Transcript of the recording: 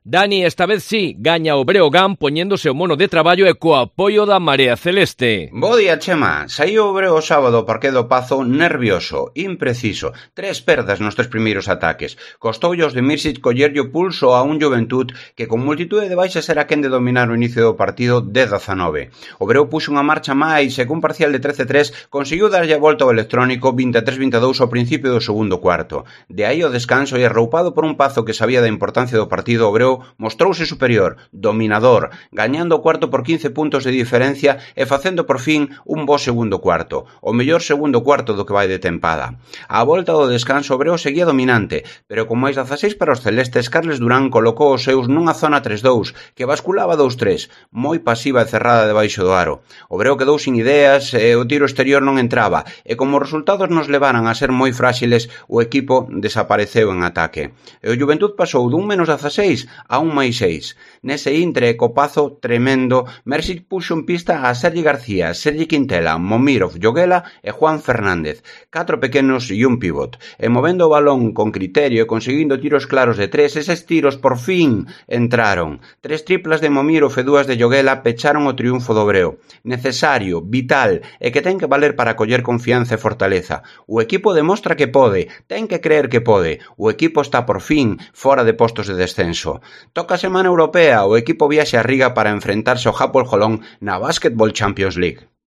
Dani, esta vez sí, gaña o Breogán poñéndose o mono de traballo e co apoio da Marea Celeste. Bo día, Chema. Saíu o Breo o sábado ao Parque do Pazo nervioso, impreciso. 3 perdas nos 3 primeiros ataques. Costoulle os de Mirsic collerlle o pulso a un Juventud que con multitude de baixas era quen de dominar o inicio do partido de 19. O Breo puxo unha marcha máis e cun parcial de 13-3 conseguiu darlle a volta ao electrónico 23-22 ao principio do segundo cuarto. De aí o descanso e arroupado por un Pazo que sabía da importancia do partido, o Breo mostrouse superior, dominador, gañando o cuarto por 15 puntos de diferencia e facendo por fin un bo segundo cuarto, o mellor segundo cuarto do que vai de tempada. Á volta do descanso o Breo seguía dominante, pero con máis 16 para os celestes, Carles Durán colocou os seus nunha zona 3-2, que basculaba 2-3, moi pasiva e cerrada debaixo do aro. O Breo quedou sin ideas e o tiro exterior non entraba, e como os resultados nos levaran a ser moi fráxiles, o equipo desapareceu en ataque. E o Juventud pasou dun -16 a un +6. Nese intre, copazo tremendo, Mirsic puxo en pista a Sergi García, Sergi Quintela, Momirov, Joguela e Juan Fernández, 4 pequenos e un pivot, e movendo o balón con criterio e conseguindo tiros claros de 3, eses tiros por fin entraron. 3 triplas de Momirov e 2 de Joguela pecharon o triunfo do Breo. Necesario, vital, e que ten que valer para coller confianza e fortaleza. O equipo demostra que pode, ten que creer que pode. O equipo está por fin fora de postos de descenso. Toca a semana europea, o equipo viaxe a Riga para enfrentarse ao Hapoel Holon na Basketball Champions League.